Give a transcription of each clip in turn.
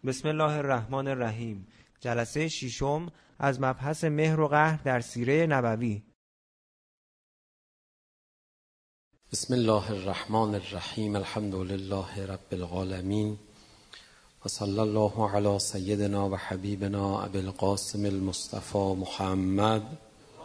بسم الله الرحمن الرحیم. جلسه ششم از مبحث مهر و قهر در سیره نبوی. بسم الله الرحمن الرحیم. الحمد لله رب العالمین و صلی الله علی سیدنا و حبیبنا ابی القاسم المصطفى محمد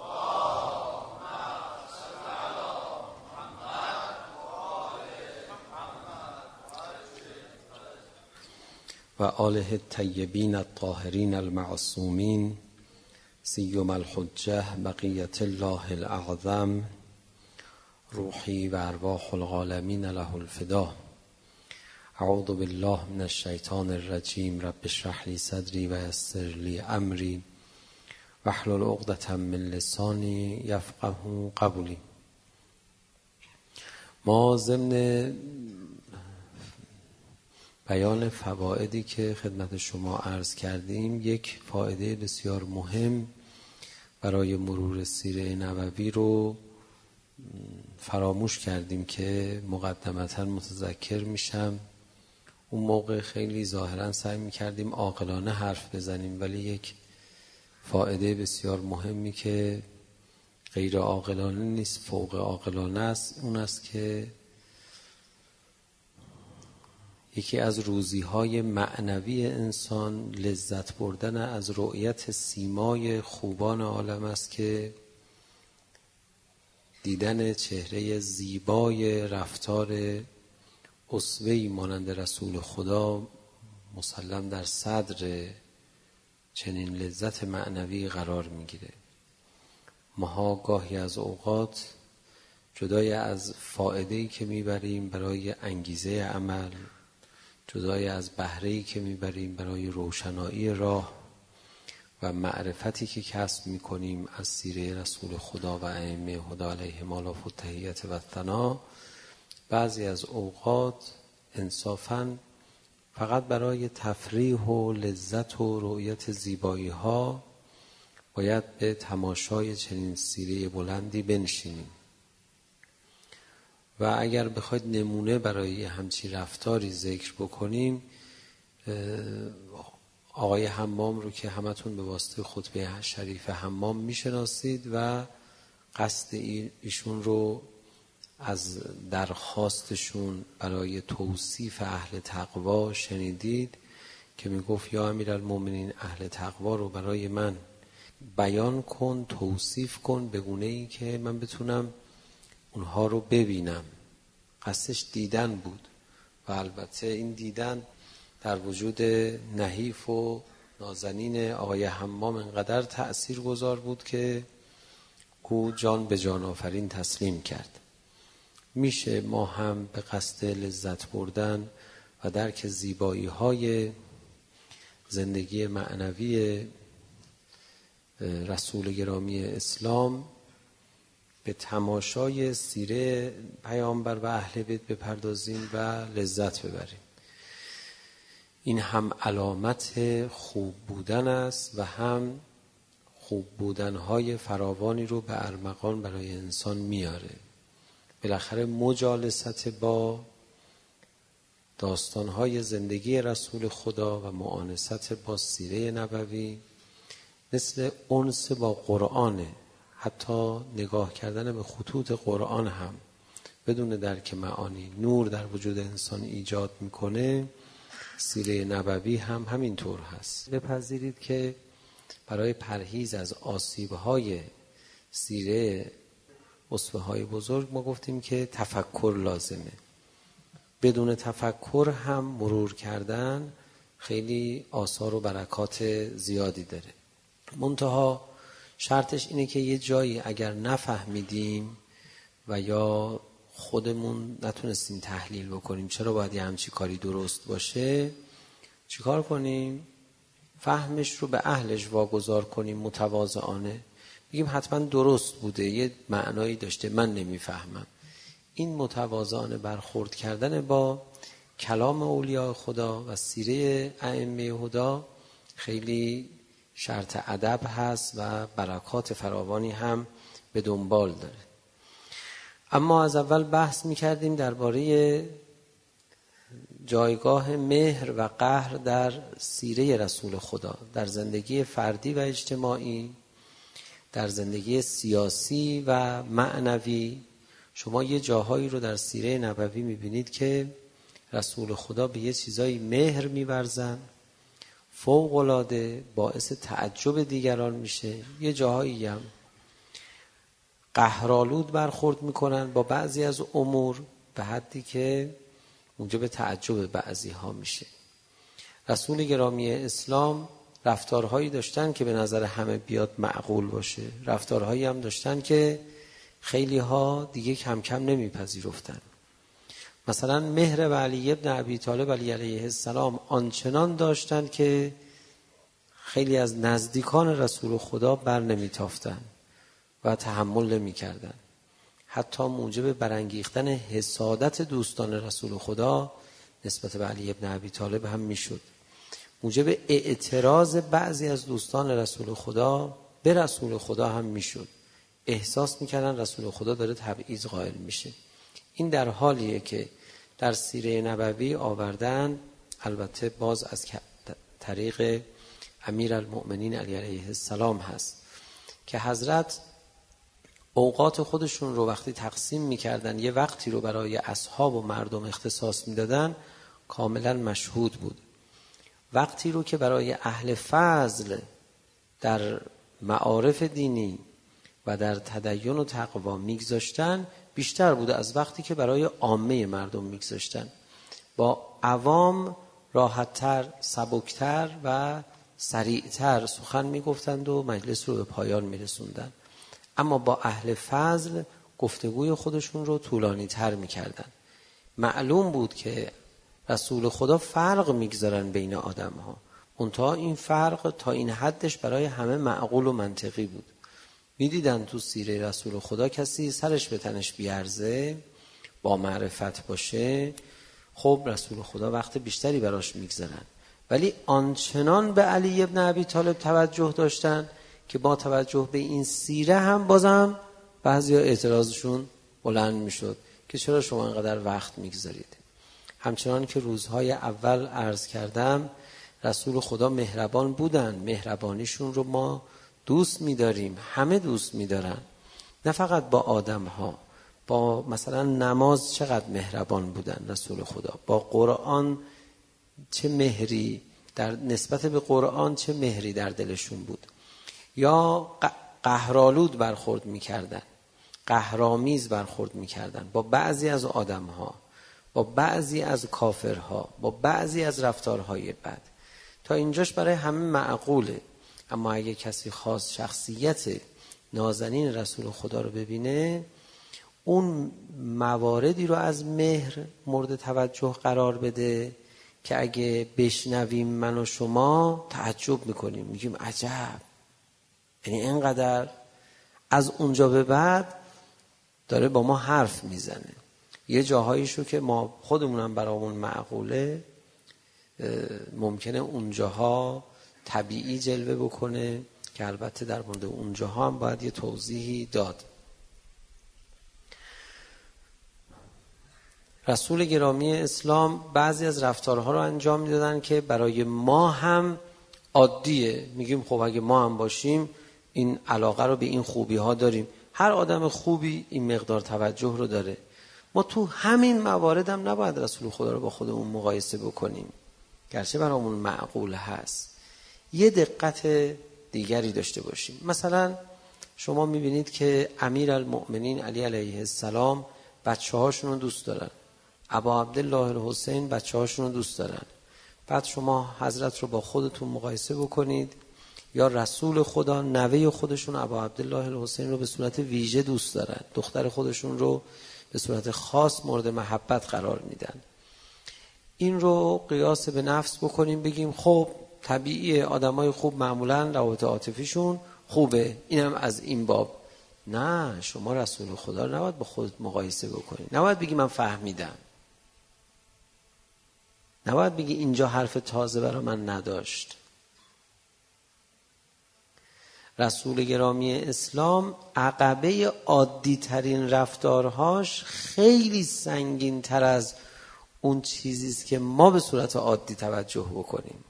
و آله الطیبین الطاهرین المعصومین سیما الحجة بقیة الله الاعظم روحی و ارواح العالمین له الفدا. اعوذ بالله من الشیطان الرجیم. رب اشرح لی صدری و یسر لی امری واحلل عقدة من لسانی یفقهوا قولی. ما ضمن بیان فوائدی که خدمت شما عرض کردیم، یک فائده بسیار مهم برای مرور سیره نبوی رو فراموش کردیم که مقدمتا متذکر میشم. اون موقع خیلی ظاهرا سعی میکردیم عاقلانه حرف بزنیم، ولی یک فائده بسیار مهمی که غیر عاقلانه نیست، فوق عاقلانه است، اون است که یکی از روزی‌های معنوی انسان لذت بردن از رؤیت سیمای خوبان عالم است که دیدن چهره زیبای رفتار اسوه‌ای مانند رسول خدا مسلم در صدر چنین لذت معنوی قرار میگیره. ماها گاهی از اوقات جدای از فایده‌ای که میبریم برای انگیزه عمل، جدای از بهره‌ای که میبریم برای روشنایی راه و معرفتی که کسب میکنیم از سیره رسول خدا و ائمه هدی علیهم آلاف التحیات و الثنا، بعضی از اوقات انصافاً فقط برای تفریح و لذت و رؤیت زیبایی ها باید به تماشای چنین سیره بلندی بنشینیم. و اگر بخواید نمونه برای همچین رفتاری ذکر بکنیم، آقای حمام رو که همتون به واسطه خطبه شریف حمام میشناسید و قصد ایشون رو از درخواستشون برای توصیف اهل تقوا شنیدید که میگفت یا امیرالمومنین اهل تقوا رو برای من بیان کن، توصیف کن به گونه‌ای که من بتونم اونها رو ببینم. قصدش دیدن بود و البته این دیدن در وجود نحیف و نازنین آقای حمام انقدر تأثیر گذار بود که او جان به جان آفرین تسلیم کرد. میشه ما هم به قصد لذت بردن و درک زیبایی های زندگی معنوی رسول گرامی اسلام به تماشای سیره پیامبر و اهل بیت بپردازیم و لذت ببریم. این هم علامت خوب بودن است و هم خوب بودنهای فراوانی رو به ارمغان برای انسان میاره. بالاخره مجالست با داستانهای زندگی رسول خدا و مؤانست با سیره نبوی مثل انس با قرآنه. حتی نگاه کردن به خطوط قرآن هم بدون درک معانی نور در وجود انسان ایجاد میکنه. سیره نبوی هم همینطور هست. بپذیرید که برای پرهیز از آسیب‌های سیره اسوه‌های بزرگ ما گفتیم که تفکر لازمه. بدون تفکر هم مرور کردن خیلی آثار و برکات زیادی داره. منتها شرطش اینه که یه جایی اگر نفهمیدیم و یا خودمون نتونستیم تحلیل بکنیم چرا باید یه همچی کاری درست باشه، چیکار کنیم؟ فهمش رو به اهلش واگذار کنیم متواضعانه، بگیم حتما درست بوده، یه معنایی داشته، من نمیفهمم. این متواضعانه برخورد کردن با کلام اولیاء خدا و سیره ائمه هدی خیلی شرط ادب هست و برکات فراوانی هم به دنبال داره. اما از اول بحث می‌کردیم درباره جایگاه مهر و قهر در سیره رسول خدا، در زندگی فردی و اجتماعی، در زندگی سیاسی و معنوی. شما یه جاهایی رو در سیره نبوی میبینید که رسول خدا به یه چیزایی مهر می‌ورزن فوق‌العاده، باعث تعجب دیگران میشه. یه جاهایی هم قهرآلود برخورد میکنن با بعضی از امور به حدی که موجب تعجب بعضی ها میشه. رسول گرامی اسلام رفتارهایی داشتن که به نظر همه بیاد معقول باشه، رفتارهایی هم داشتن که خیلی ها دیگه کم کم نمیپذیرفتن. مثلا مهر به علی ابن ابی طالب علیه السلام آنچنان داشتن که خیلی از نزدیکان رسول خدا بر نمیتافتن و تحمل نمیکردن. حتی موجب برانگیختن حسادت دوستان رسول خدا نسبت به علی ابن ابی طالب هم میشد. موجب اعتراض بعضی از دوستان رسول خدا به رسول خدا هم میشد. احساس میکردن رسول خدا داره تبعیض قائل میشه. این در حالیه که در سیره نبوی آوردن، البته باز از طریق امیرالمؤمنین علی علیه السلام هست که حضرت اوقات خودشون رو وقتی تقسیم میکردن، یه وقتی رو برای اصحاب و مردم اختصاص میدادن، کاملا مشهود بود. وقتی رو که برای اهل فضل در معارف دینی و در تدین و تقوا میگذاشتن بیشتر بوده از وقتی که برای عامه مردم میگذاشتن. با عوام راحت‌تر، سبکتر و سریعتر سخن میگفتند و مجلس رو به پایان میرسوندن. اما با اهل فضل گفتگوی خودشون رو طولانی تر میکردن. معلوم بود که رسول خدا فرق میگذارن بین آدم ها، منتها این فرق تا این حدش برای همه معقول و منطقی بود. میدیدن تو سیره رسول خدا کسی سرش به تنش بیارزه، با معرفت باشه، خب رسول خدا وقت بیشتری براش میگذارن. ولی آنچنان به علی ابن ابی طالب توجه داشتن که با توجه به این سیره هم بازم بعضی ها اعتراضشون بلند میشد که چرا شما اینقدر وقت میگذارید. همچنان که روزهای اول عرض کردم رسول خدا مهربان بودن، مهربانیشون رو ما دوست می‌داریم، همه دوست می‌دارن، نه فقط با آدم ها. با مثلا نماز چقدر مهربان بودن رسول خدا، با قرآن چه مهری در نسبت به قرآن، چه مهری در دلشون بود. یا قهرآلود برخورد می‌کردن، قهرآمیز برخورد می‌کردن با بعضی از آدم ها، با بعضی از کافرها، با بعضی از رفتارهای بد. تا اینجاش برای همه معقوله. اما اگه کسی خواست شخصیت نازنین رسول خدا رو ببینه، اون مواردی رو از مهر مورد توجه قرار بده که اگه بشنویم من و شما تعجب میکنیم، میگیم عجب، یعنی اینقدر. از اونجا به بعد داره با ما حرف میزنه. یه جاهاییشو که ما خودمونم برامون معقوله، ممکنه اونجاها طبیعی جلوه بکنه که البته در مورد اونجاها هم باید یه توضیحی داد. رسول گرامی اسلام بعضی از رفتارها رو انجام میدادن که برای ما هم عادیه. میگیم خب اگه ما هم باشیم این علاقه رو به این خوبی ها داریم. هر آدم خوبی این مقدار توجه رو داره. ما تو همین موارد هم نباید رسول خدا رو با خودمون مقایسه بکنیم، گرچه برامون معقول هست. یه دقت دیگری داشته باشیم. مثلا شما میبینید که امیرالمؤمنین علی علیه السلام بچه هاشون رو دوست دارن، ابا عبدالله الحسین بچه هاشون رو دوست دارن. بعد شما حضرت رو با خودتون مقایسه بکنید، یا رسول خدا نوه خودشون ابا عبدالله الحسین رو به صورت ویژه دوست دارن، دختر خودشون رو به صورت خاص مورد محبت قرار میدن. این رو قیاس به نفس بکنیم، بگیم خب طبیعیه آدمای خوب معمولا روابط عاطفیشون خوبه، اینم از این باب. نه، شما رسول خدا رو نباید با خودت مقایسه بکنید. نباید بگی من فهمیدم، نباید بگی اینجا حرف تازه برای من نداشت. رسول گرامی اسلام عقبه عادی ترین رفتارهاش خیلی سنگین تر از اون چیزیست که ما به صورت عادی توجه بکنیم.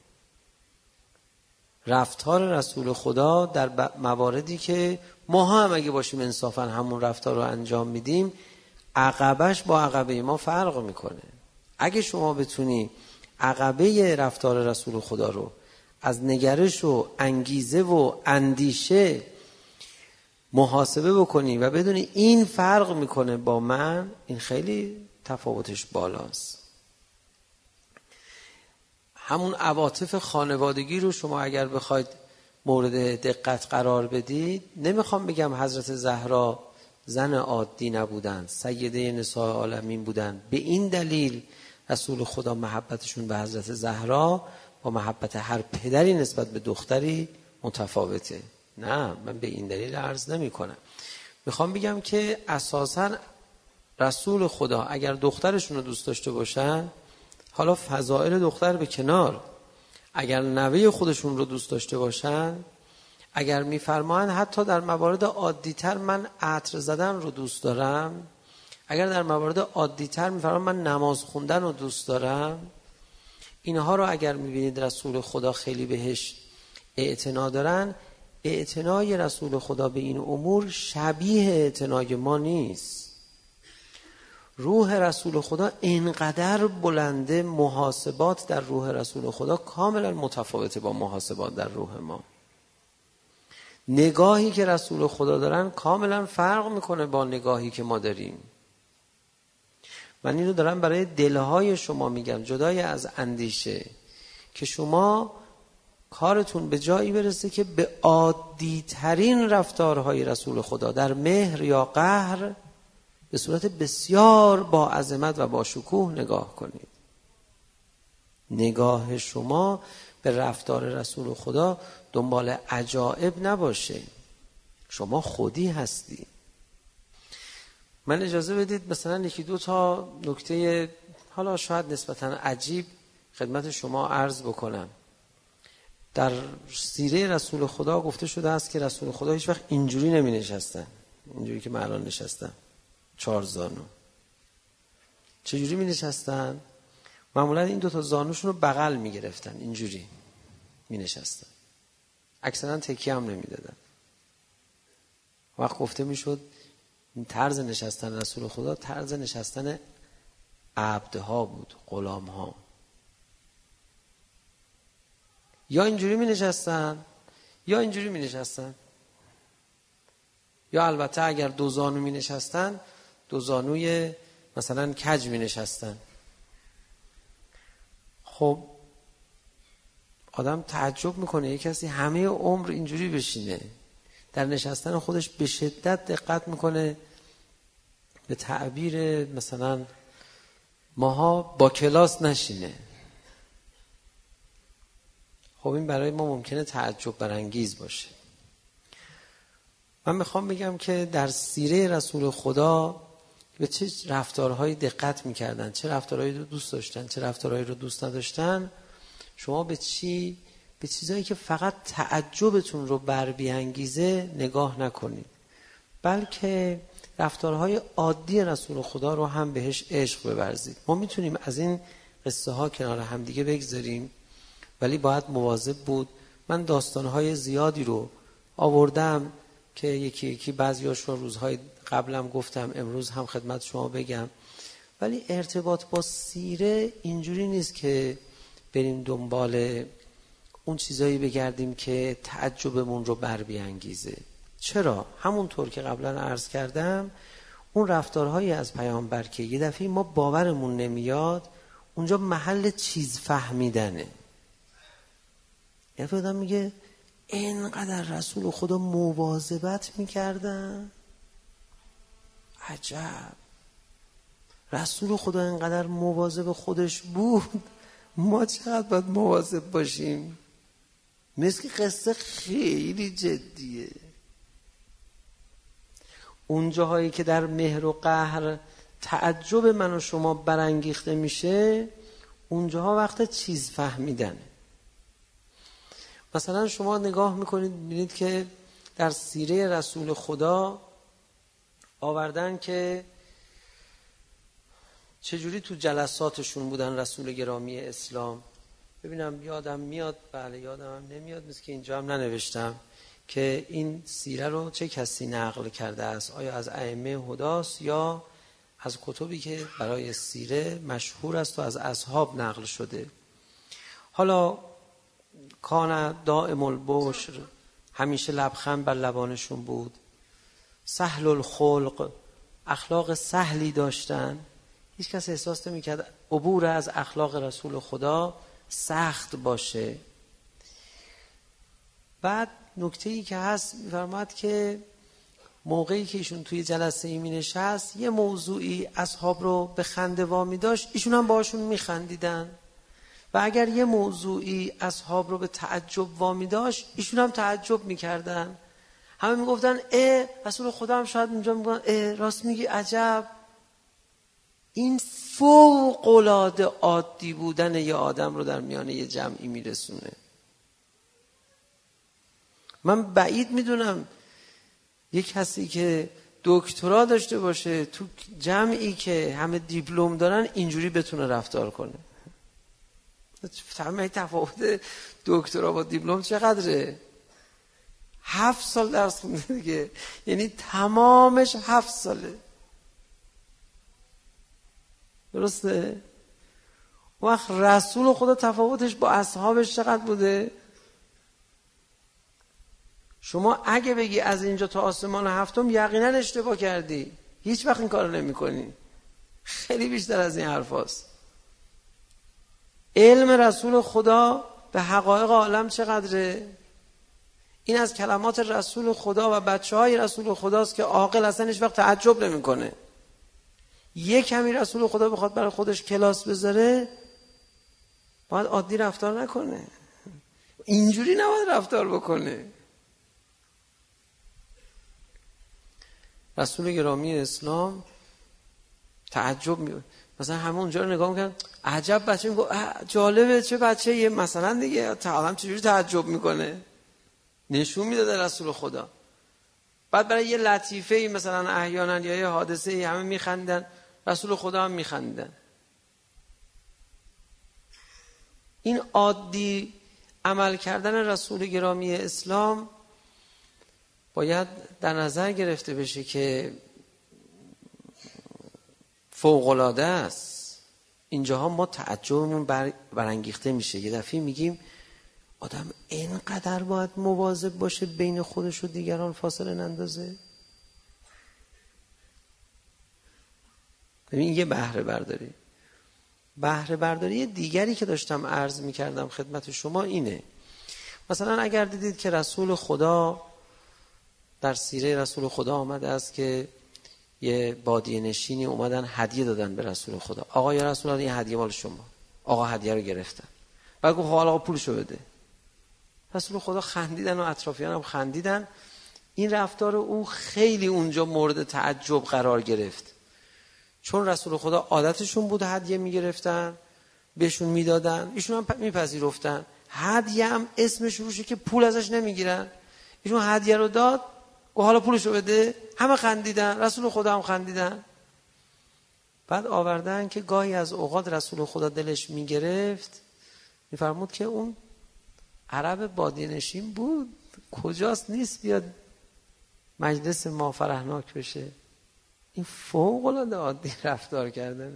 رفتار رسول خدا در مواردی که ما هم اگه باشیم انصافا همون رفتار رو انجام میدیم، عقبش با عقبه ما فرق میکنه. اگه شما بتونی عقبه رفتار رسول خدا رو از نگرش و انگیزه و اندیشه محاسبه بکنی و بدونی این فرق میکنه با من، این خیلی تفاوتش بالاست. همون عواطف خانوادگی رو شما اگر بخواید مورد دقت قرار بدید، نمیخوام بگم حضرت زهرا زن عادی نبودن، سیده نساء عالمین بودن، به این دلیل رسول خدا محبتشون به حضرت زهرا با محبت هر پدری نسبت به دختری متفاوته. نه، من به این دلیل عرض نمی کنم. میخوام بگم که اساساً رسول خدا اگر دخترشون رو دوست داشته باشن، حالا فضائل دختر به کنار، اگر نوه خودشون رو دوست داشته باشن، اگر میفرمایند حتی در موارد عادی تر من عطر زدن رو دوست دارم، اگر در موارد عادی تر میفرمایند من نماز خوندن رو دوست دارم، اینها رو اگر میبینید رسول خدا خیلی بهش اعتنا دارن، اعتنای رسول خدا به این امور شبیه اعتنای ما نیست. روح رسول خدا اینقدر بلنده، محاسبات در روح رسول خدا کاملا متفاوته با محاسبات در روح ما. نگاهی که رسول خدا دارن کاملا فرق میکنه با نگاهی که ما داریم. من اینو دارم برای دلهای شما میگم، جدای از اندیشه، که شما کارتون به جایی برسه که به عادی ترین رفتارهای رسول خدا در مهر یا قهر به صورت بسیار با عظمت و با شکوه نگاه کنید. نگاه شما به رفتار رسول خدا دنبال عجائب نباشه، شما خودی هستی. من اجازه بدید مثلا یکی دو تا نکته حالا شاید نسبتاً عجیب خدمت شما عرض بکنم. در سیره رسول خدا گفته شده است که رسول خدا هیچ وقت اینجوری نمی نشستن، اینجوری که من الان نشستم، 4 زانو. چجوری می نشستن؟ معمولا این 2 تا زانوشون رو بغل می گرفتن، اینجوری می نشستن، اکثرا تکیه هم نمی دادن. وقت گفته می شد طرز نشستن رسول خدا طرز نشستن عبدها بود، غلامها. یا اینجوری می نشستن یا اینجوری می نشستن، یا البته اگر 2 زانو می نشستن 2 زانوی مثلا کج می نشستن. خب آدم تعجب میکنه یک کسی همه عمر اینجوری بشینه، در نشستن خودش به شدت دقت میکنه، به تعبیر مثلا ماها با کلاس نشینه. خب این برای ما ممکنه تعجب برانگیز باشه. من میخوام بگم که در سیره رسول خدا به چه رفتارهایی دقت میکردن، چه رفتارهایی رو دوست داشتن، چه رفتارهایی رو دوست نداشتن، شما به چیزایی که فقط تعجبتون رو بر بیانگیزه نگاه نکنید، بلکه رفتارهای عادی رسول خدا رو هم بهش عشق بورزید. ما میتونیم از این قصه ها کنار هم دیگه بگذاریم، ولی باید مواظب بود. من داستانهای زیادی رو آوردم که یکی یکی بعضیاش رو روزهای قبلم گفتم، امروز هم خدمت شما بگم، ولی ارتباط با سیره اینجوری نیست که بریم دنبال اون چیزایی بگردیم که تعجبمون رو بر بیانگیزه. چرا؟ همونطور که قبلا عرض کردم، اون رفتارهایی از پیامبر که یه دفعه ما باورمون نمیاد، اونجا محل چیز فهمیدنه. یه دفعه آدم میگه اینقدر رسول خدا مواظبت میکردن، عجب، رسول خدا اینقدر مواظب خودش بود، ما چقدر باید مواظب باشیم؟ مثل که قصه خیلی جدیه. اون جاهایی که در مهر و قهر تعجب من و شما برانگیخته میشه، اونجاها وقت چیز فهمیدنه. مثلا شما نگاه میکنید ببینید که در سیره رسول خدا آوردن که چجوری تو جلساتشون بودن رسول گرامی اسلام. ببینم یادم میاد، بله یادم هم نمیاد، مثل که اینجا هم ننوشتم که این سیره رو چه کسی نقل کرده است، آیا از ائمه هداست یا از کتبی که برای سیره مشهور است و از اصحاب نقل شده. حالا کان دائم البشر، همیشه لبخند بر لبانشون بود، سهل الخلق، اخلاق سهلی داشتن، هیچ کس احساس نمی‌کرد عبور از اخلاق رسول خدا سخت باشه. بعد نکته‌ای که هست می‌فرماد که موقعی که ایشون توی جلسه ای می‌نشست یه موضوعی اصحاب رو به خنده وامی داشت، ایشون هم باهاشون می‌خندیدن، و اگر یه موضوعی اصحاب رو به تعجب وامی داشت ایشون هم تعجب می‌کردن. همه میگفتن رسول خدا هم شاید اونجا میگن راست میگی، عجب. این فوق العاده عادی بودن یه آدم رو در میان یه جمعی میرسونه. من بعید میدونم یک کسی که دکترا داشته باشه تو جمعی که همه دیپلم دارن اینجوری بتونه رفتار کنه. فهمه تفاوت دکترا با دیپلم چقدره؟ 7 سال درس خونده دیگه، یعنی تمامش 7 ساله. درسته؟ وقت رسول خدا تفاوتش با اصحابش چقدر بوده؟ شما اگه بگی از اینجا تا آسمان هفتم یقینا اشتباه کردی، هیچ وقت این کارو نمی کنی. خیلی بیشتر از این حرف هست. علم رسول خدا به حقایق عالم چقدره؟ این از کلمات رسول خدا و بچه های رسول خداست که عاقل اصلا هیچ وقت تعجب نمی کنه. یک کمی رسول خدا بخواد برای خودش کلاس بذاره باید عادی رفتار نکنه، اینجوری نباید رفتار بکنه. رسول گرامی اسلام تعجب مثلا همه اونجا رو نگاه میکنن، عجب بچه، میگه جالبه چه بچه یه مثلا دیگه تعالیم چجوری تعجب میکنه، نشون میداده رسول خدا. بعد برای یه لطیفه مثلا احیانا یا یه حادثه همه میخندن، رسول خدا هم میخندن. این عادی عمل کردن رسول گرامی اسلام باید در نظر گرفته بشه که فوق‌العاده است. اینجاها ما تعجبمون برانگیخته میشه. یه دفعه میگیم آدم اینقدر باید مواظب باشه بین خودش و دیگران فاصله نندازه. ببین یه بهره برداری دیگری که داشتم عرض میکردم خدمت شما اینه. مثلا اگر دیدید که رسول خدا در سیره رسول خدا آمده است که یه بادیه نشینی اومدن هدیه دادن به رسول خدا، آقا یا رسول الله این هدیه مال شما. آقا هدیه رو گرفتن، بعد گفت حالا آقا پولشو بده. رسول خدا خندیدن و اطرافیان هم خندیدن. این رفتار او خیلی اونجا مورد تعجب قرار گرفت، چون رسول خدا عادتشون بود هدیه میگرفتن بهشون میدادن، ایشون هم میپذیرفتن. هدیه هم اسمش روشه که پول ازش نمیگیرن. ایشون هدیه رو داد، گفت حالا پولشو بده. همه خندیدن، رسول خدا هم خندیدن. بعد آوردن که گاهی از اوقات رسول خدا دلش میگرفت، میفرمود که اون عرب بادیه نشین بود، کجاست نیست بیاد مجلس ما فرحناک بشه. این فوق العاده عادی رفتار کردنه.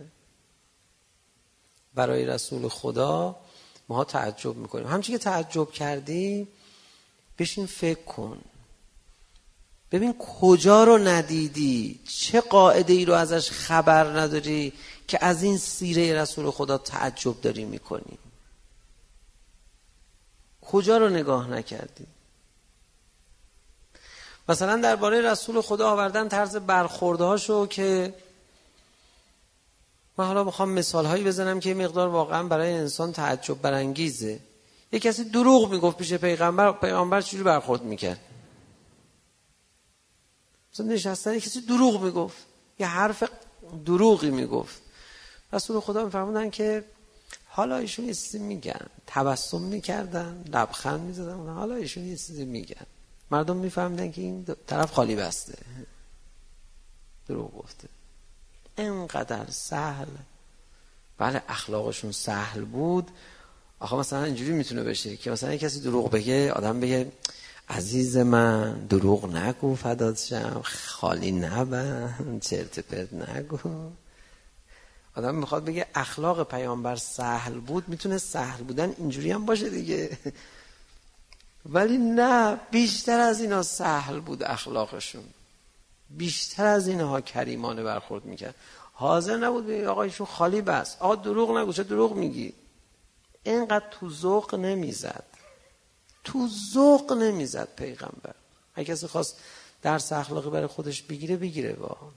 برای رسول خدا ما تعجب میکنیم. همچنین که تعجب کردی بشین فکر کن، ببین کجا رو ندیدی، چه قاعده ای رو ازش خبر نداری که از این سیره رسول خدا تعجب داری میکنی. کجا رو نگاه نکردی؟ مثلا درباره رسول خدا آوردن طرز برخوردهاشو که من حالا میخوام مثالهایی بزنم که مقدار واقعا برای انسان تعجب برانگیزه. یک کسی دروغ میگفت پیش پیغمبر چجوری برخورد میکرد؟ مثلا نشستن یک کسی دروغ میگفت، یه حرف دروغی میگفت، رسول خدا میفرمودن که حالا ایشون یه چیزی میگن، تبسم میکردن، لبخند میزدن، حالا ایشون یه چیزی میگن. مردم میفهمیدن که این طرف خالی بسته، دروغ گفته. اینقدر سهل بله اخلاقشون سهل بود. آخه مثلا اینجوری میتونه بشه که مثلا کسی دروغ بگه، آدم بگه عزیز من دروغ نگو فدات شم، خالی نبند، چرت پرت نگو. آدم میخواد بگه اخلاق پیامبر سهل بود، میتونه سهل بودن اینجوری هم باشه دیگه. ولی نه، بیشتر از اینا سهل بود اخلاقشون، بیشتر از اینها کریمانه برخورد میکرد. حاضر نبود بگه آقا ایشون خالی بس، آقا دروغ نگو، چه دروغ میگی. اینقدر تو ذوق نمیزد، تو ذوق نمیزد پیغمبر. اگه کسی خواست درس اخلاقی برای خودش بگیره واقعا.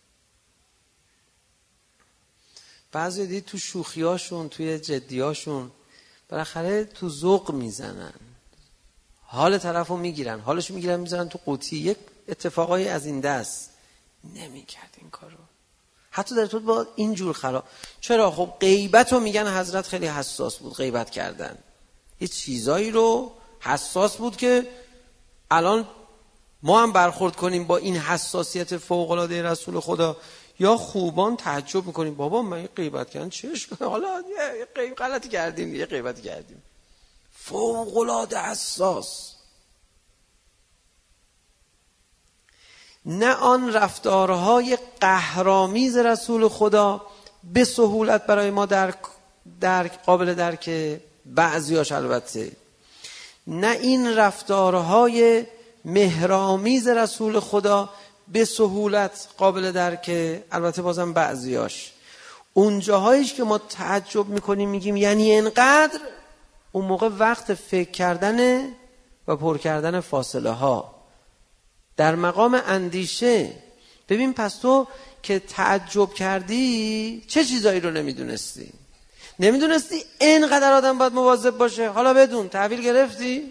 بعضی دید تو شوخیاشون، توی جدیاشون بالاخره تو ذوق میزنن، حال طرفو میگیرن، حالشو میگیرن میذارن تو قوطی. یک اتفاقایی از این دست نمیکرد این کارو، حتی در تو با اینجور خراب. چرا؟ خب غیبتو میگن حضرت خیلی حساس بود، غیبت کردن یه چیزایی رو حساس بود که الان ما هم برخورد کنیم با این حساسیت فوق العاده رسول خدا، یا خوبان تعجب میکنیم بابا من یه غیبت کردن چش کنم، حالا یه غلطی کردیم، یه غیبتی کردیم. فوق العاده حساس. نه آن رفتارهای قهرآمیز رسول خدا به سهولت برای ما درک قابل درکه، بعضیاش البته، نه این رفتارهای مهرآمیز رسول خدا به سهولت قابل درکه، البته بازم بعضیاش. اون جاهایش که ما تعجب میکنیم میگیم یعنی اینقدر، اون موقع وقت فکر کردن و پر کردن فاصله ها در مقام اندیشه. ببین پس تو که تعجب کردی چه چیزایی رو نمیدونستی؟ نمیدونستی اینقدر آدم باید مواظب باشه، حالا بدون تحویل گرفتی؟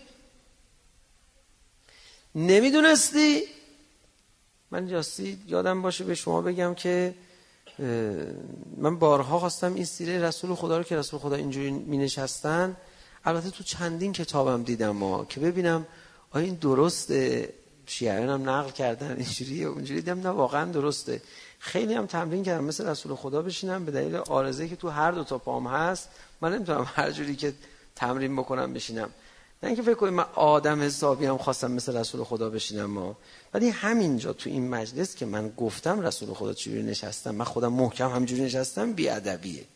نمیدونستی؟ من جاستی یادم باشه به شما بگم که من بارها خواستم این سیره رسول خدا رو که رسول خدا اینجوری می نشستن، البته تو چندین کتابم دیدم که ببینم آیا این درسته. شیعیان هم نقل کردن اینجوریه اونجوری، دیدم نه واقعا درسته. خیلی هم تمرین کردم مثل رسول خدا بشینم، به دلیل عارضه‌ای که تو هر دو تا پام هست من نمیتونم هر جوری که تمرین بکنم بشینم. نه اینکه فکر کنید من آدم حسابی هم خواستم مثل رسول خدا بشینم ولی همینجا تو این مجلس که من گفتم رسول خدا چجوری نشستم، من خودم محکم همینجوری نشستم، بی‌ادبیه.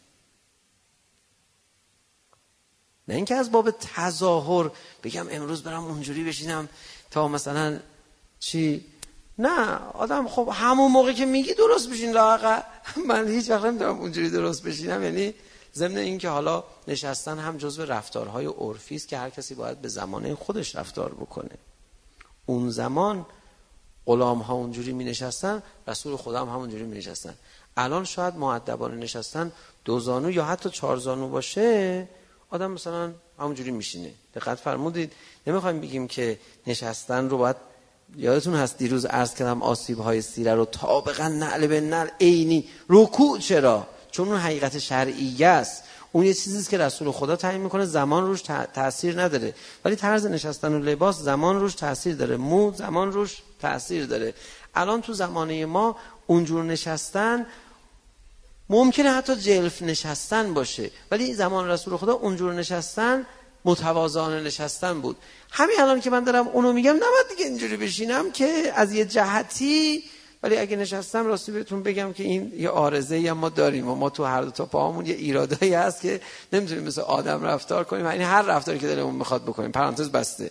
نه اینکه از باب تظاهر بگم امروز برم اونجوری بشینم تا مثلا چی. نه آدم خب همون موقع که میگی درست بشین لااقل. من هیچ وقت نمیدونم اونجوری درست بشینم، یعنی ضمن این که حالا نشستن هم جزو رفتارهای عرفی است که هر کسی باید به زمانه خودش رفتار بکنه. اون زمان غلام ها اونجوری می نشستن، رسول خدا هم همونجوری می نشستن. الان شاید مؤدبانه نشستن 2 زانو یا حتی 4 زانو باشه، آدم مثلا همونجوری میشینه. دقت فرمودید؟ نمیخوایم بگیم که نشستن رو باید، یادتون هست دیروز عرض کردم آسیب های سیره رو طابقا نعل به نعل عینی. رکوع چرا؟ چون اون حقیقت شرعیه است، اون یه چیزی است که رسول خدا تعیین میکنه، زمان روش تأثیر نداره. ولی طرز نشستن و لباس زمان روش تأثیر داره، مو زمان روش تأثیر داره. الان تو زمانه ما اونجور نشستن ممکنه حتی جلف نشستن باشه، ولی زمان رسول خدا اونجور نشستن متواضعانه نشستن بود. همین الان که من دارم اونو میگم نباید دیگه اینجوری بشینم که از یه جهتی، ولی اگه نشستم راستی بهتون بگم که این یه عارضه‌ای ما داریم و ما تو هر دو تا پاهمون یه ایرادایی هست که نمیتونیم مثل آدم رفتار کنیم، یعنی هر رفتاری که دلمون میخواد بکنیم. پرانتز بسته.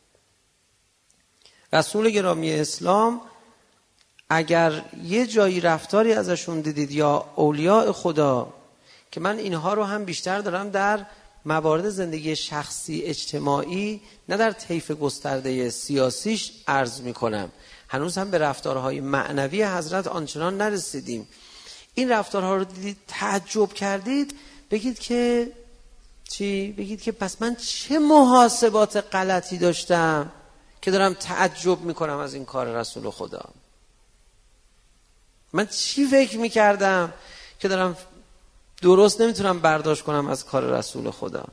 رسول گرامی اسلام اگر یه جایی رفتاری ازشون دیدید یا اولیاء خدا، که من اینها رو هم بیشتر دارم در موارد زندگی شخصی اجتماعی نه در طیف گسترده سیاسیش عرض میکنم، هنوز هم به رفتارهای معنوی حضرت آنچنان نرسیدیم. این رفتارها رو دیدید تعجب کردید، بگید که چی؟ بگید که پس من چه محاسبات غلطی داشتم که دارم تعجب میکنم از این کار رسول خدا؟ من چی فکر میکردم که دارم درست نمیتونم برداشت کنم از کار رسول خدا؟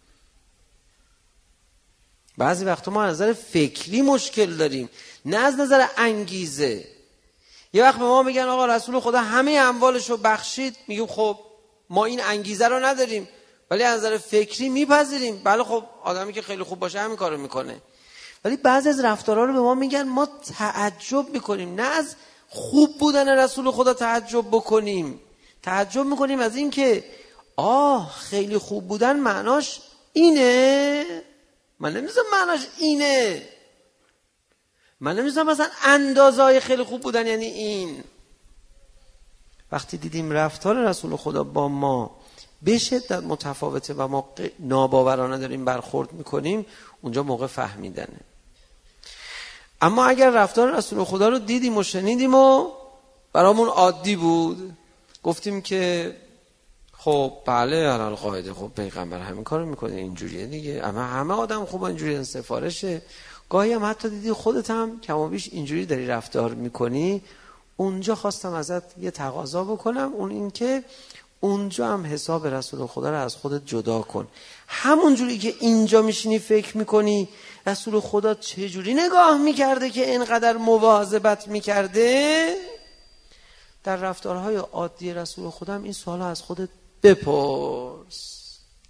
بعضی وقتا ما از نظر فکری مشکل داریم، نه از نظر انگیزه. یه وقت به ما میگن آقا رسول خدا همه اموالشو بخشید، میگیم خب ما این انگیزه رو نداریم، ولی از نظر فکری میپذیریم. بله خب آدمی که خیلی خوب باشه همین کارو میکنه. ولی بعضی از رفتارها رو به ما میگن ما تعجب میکنیم. نه از خوب بودن رسول خدا تعجب بکنیم، تعجب میکنیم از این که خیلی خوب بودن معناش اینه. من نمی‌دونم معناش اینه. من نمی‌دونم مثلا اندازه‌های خیلی خوب بودن یعنی این. وقتی دیدیم رفتار رسول خدا با ما به شدت متفاوته و ما ناباورانه داریم برخورد میکنیم، اونجا موقع فهمیدنه. اما اگر رفتار رسول خدا رو دیدیم و شنیدیم و برامون عادی بود، گفتیم که خب بله علال قاعده خب پیغمبر همین کارو میکنه اینجوریه دیگه، اما همه آدم خوب اینجوری سفارشه. گاهی هم حتی دیدی خودت هم کم و بیش اینجوری داری رفتار میکنی. اونجا خواستم ازت یه تقاضا بکنم، اون این که اونجا هم حساب رسول خدا رو از خودت جدا کن. همون جوری که اینجا میشینی فکر میکنی رسول خدا چه جوری نگاه میکرده که اینقدر مواظبت میکرده، در رفتارهای عادی رسول خدا هم این سوالو از خودت بپرس.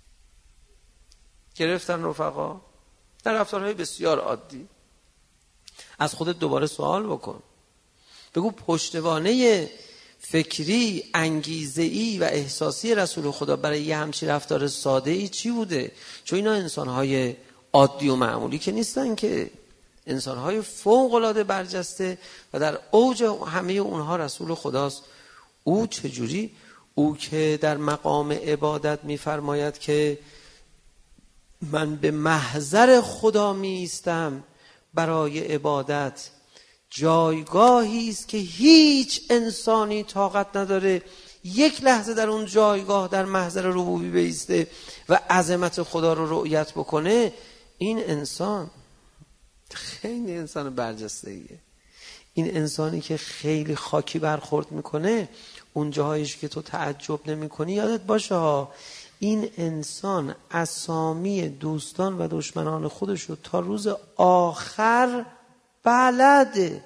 گرفتن رفقا؟ در رفتارهای بسیار عادی از خودت دوباره سوال بکن. بگو پشتوانه فکری، انگیزه‌ای و احساسی رسول خدا برای یه همچین رفتار ساده‌ای چی بوده؟ چون اینا انسان‌های عادی و معمولی که نیستن، که انسان‌های فوق‌العاده برجسته و در اوج همه اونها رسول خداست. او چجوری؟ او که در مقام عبادت می‌فرماید که من به محضر خدا می‌ایستم برای عبادت، جایگاهی است که هیچ انسانی طاقت نداره یک لحظه در اون جایگاه در محضر ربوبی بایسته و عظمت خدا رو رؤیت بکنه. این انسان خیلی انسان برجسته‌ایه. این انسانی که خیلی خاکی برخورد میکنه، اون جاهایش که تو تعجب نمیکنی، یادت باشه این انسان اسامی دوستان و دشمنان خودش رو تا روز آخر بلده.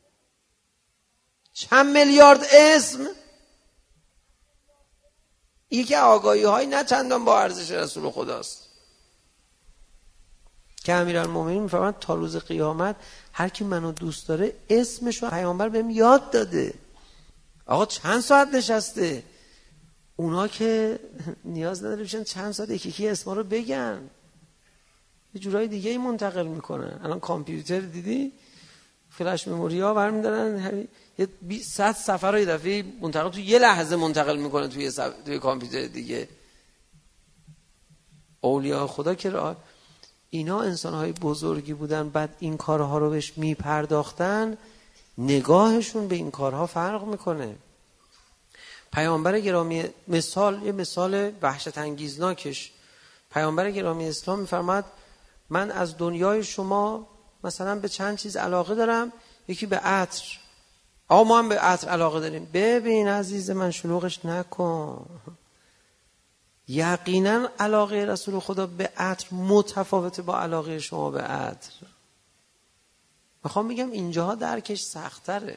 چند میلیارد اسم، یکی آگاهی های نه چندان با ارزش رسول خداست که امیرالمومنین میفرماید تا روز قیامت هر کی منو دوست داره اسمشو پیامبر بهم یاد داده. آقا چند ساعت نشسته، اونا که نیاز نداره بشن چند ساعت یکی اسما رو بگن، یه جورای دیگه ای منتقل میکنن. الان کامپیوتر دیدی فلش مموری ها برمیدارن یه 100 صفحه رو یه دفعه منتقل تو یه لحظه منتقل میکنه توی کامپیوتر دیگه. اولیاء خدا که اینا انسان‌های بزرگی بودن، بعد این کارها رو بهش میپرداختن، نگاهشون به این کارها فرق میکنه. پیامبر گرامی یه مثال وحشت انگیزناکش، پیامبر گرامی اسلام میفرماد من از دنیای شما مثلا به چند چیز علاقه دارم، یکی به عطر. ما هم به عطر علاقه داریم. ببین عزیز من شلوغش نکن. یقینا علاقه رسول خدا به عطر متفاوته با علاقه شما به عطر. میخوام بگم اینجاها درکش سخت‌تره.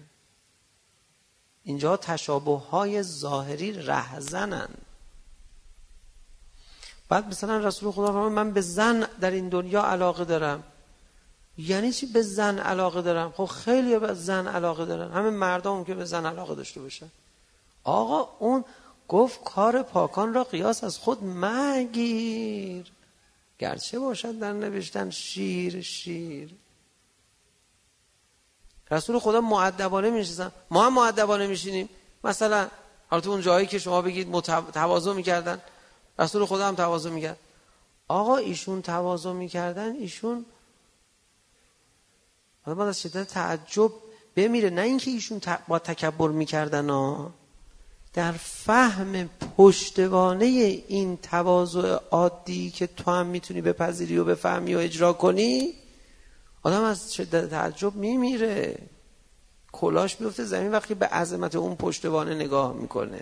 اینجاها تشابه‌های ظاهری رهزنن. بعد مثلا رسول خدا فرمود من به زن در این دنیا علاقه دارم. یعنی چی به زن علاقه دارم؟ خب خیلی به زن علاقه دارن، همه مردم که به زن علاقه داشته باشن. آقا اون گفت کار پاکان را قیاس از خود مگیر، گرچه باشد در نوشتن شیر. رسول خدا مؤدبانه میشینن، ما هم مؤدبانه میشینیم. مثلا البته اون جایی که شما بگید تواضع میکردن، رسول خدا هم تواضع میکرد. آقا ایشون تواضع میکردن، ایشون بعد از شدت تعجب بمیره. نه اینکه ایشون با تکبر میکردن در فهم پشتوانه این تواضع عادی که تو هم میتونی بپذیری و بفهمی و اجرا کنی، آدم از شدت تعجب میمیره، کلاش میفته زمین وقتی به عظمت اون پشتوانه نگاه میکنه.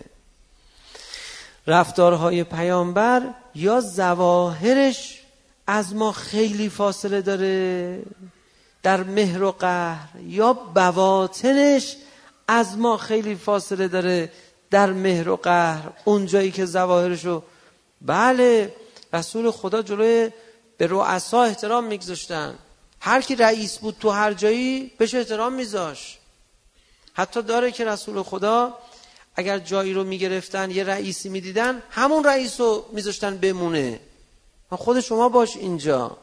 رفتارهای پیامبر یا ظواهرش از ما خیلی فاصله داره در مهر و قهر، یا بواطنش از ما خیلی فاصله داره در مهر و قهر، اون جایی که ظواهرشو، بله رسول خدا جلوی به رؤسا احترام میگذاشتن. هر کی رئیس بود تو هر جایی بهش احترام میذاش. حتی داره که رسول خدا اگر جایی رو میگرفتن یه رئیسی میدیدن همون رئیس رو میذاشتن بمونه، خود شما باش اینجا.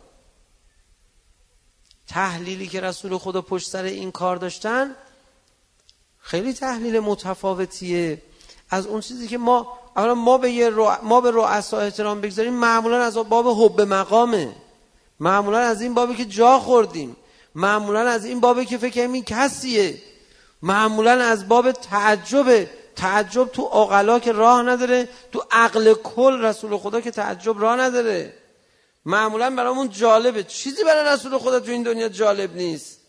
تحلیلی که رسول خدا پشت سر این کار داشتن خیلی تحلیل متفاوتیه از اون چیزی که ما به رؤسا احترام بگذاریم معمولا از باب حب مقامه، معمولا از این بابی که جا خوردیم، معمولا از این بابی که فکر کنیم این کسیه، معمولا از باب تعجب تو عقلا که راه نداره، تو عقل کل رسول خدا که تعجب راه نداره. معمولا برامون جالبه، چیزی برای رسول خدا تو این دنیا جالب نیست.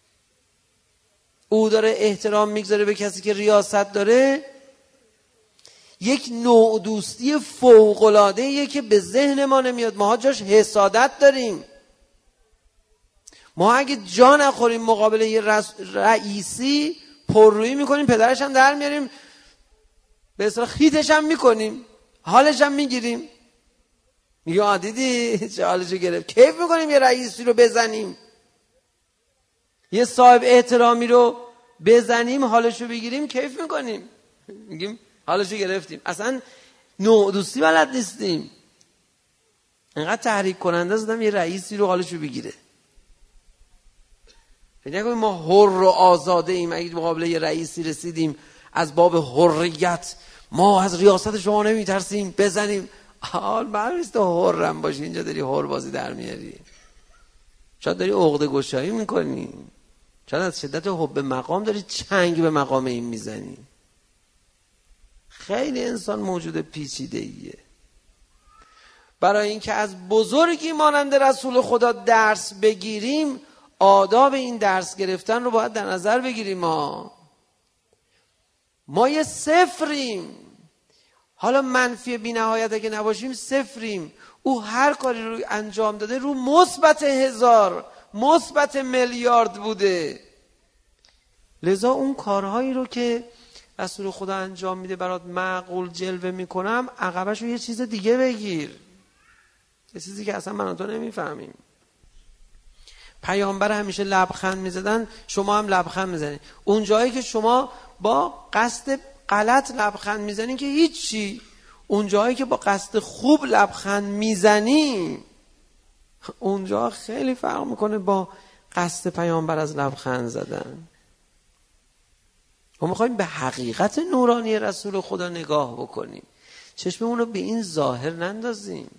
او داره احترام میگذاره به کسی که ریاست داره. یک نوع دوستی فوق‌العاده‌ایه که به ذهن ما نمیاد. ما جاش حسادت داریم. ما اگه جا نخوریم مقابل یه رئیسی پررویی میکنیم، پدرش هم در میاریم، به اصطلاح خیتش هم میکنیم، حالش هم میگیریم. میگه دیدی چه حالشو گرفت. کیف میکنیم یه رئیسی رو بزنیم، یه صاحب احترامی رو بزنیم، حالشو بگیریم، کیف میکنیم، میگیم حالشو گرفتیم. اصلا نوع دوستی بلد نیستیم. اینقدر تحریک کننده زدم یه رئیسی رو حالشو بگیره. فکر نکنیم ما حر و آزاده ایم. اگه مقابل یه رئیسی رسیدیم از باب حریت، ما از ریاست شما نمیترسیم بزنیم، حال معلوم نیست تو حرم باشی، اینجا داری حر بازی در میاری. شاید داری عقده گشایی میکنی، شاید از شدت حب مقام داری چنگ به مقام این میزنی. خیلی انسان موجود پیچیده ایه. برای اینکه از بزرگی مانند رسول خدا درس بگیریم، آداب این درس گرفتن رو باید در نظر بگیریم. ما یه صفریم. حالا منفی بی نهایت اگه نباشیم صفریم. او هر کاری رو انجام داده رو مثبت 1000 مثبت میلیارد بوده. لذا اون کارهایی رو که رسول خدا انجام میده برات معقول جلوه میکنم، عقبش رو یه چیز دیگه بگیر، یه چیزی که اصلا من و تو نمیفهمیم. پیامبر همیشه لبخند میزدن، شما هم لبخند میزنید. اون جایی که شما با قصد غلط لبخند میزنید که هیچی، اون جایی که با قصد خوب لبخند میزنی اونجا خیلی فرق میکنه با قصد پیامبر از لبخند زدن. ما میخوایم به حقیقت نورانی رسول خدا نگاه بکنیم، چشممون رو به این ظاهر نندازیم.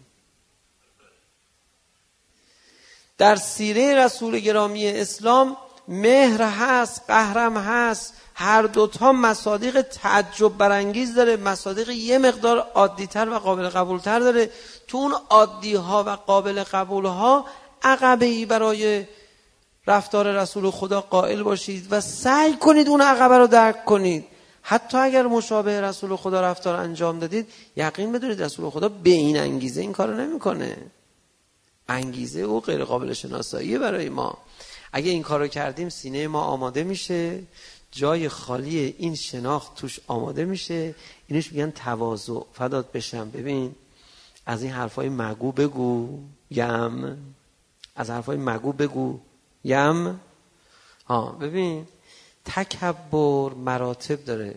در سیره رسول گرامی اسلام مهر هست، قهرم هست، هر دوتا مصادیق تعجب برانگیز داره، مصادیق یه مقدار عادی‌تر و قابل قبول‌تر داره. تو اون عادی‌ها و قابل قبول‌ها عقبه‌ای برای رفتار رسول خدا قائل باشید و سعی کنید اون عقبه رو درک کنید. حتی اگر مشابه رسول خدا رفتار انجام دادید، یقین بدونید رسول خدا به این انگیزه این کارو نمی‌کنه. انگیزه او غیر قابل شناساییه برای ما. اگه این کارو کردیم سینه ما آماده میشه، جای خالی این شناخت توش آماده میشه. اینش میگن تواضع. فدات بشم، ببین از این حرفای مگو بگو یم، از حرفای مگو بگو یم. ببین تکبر مراتب داره.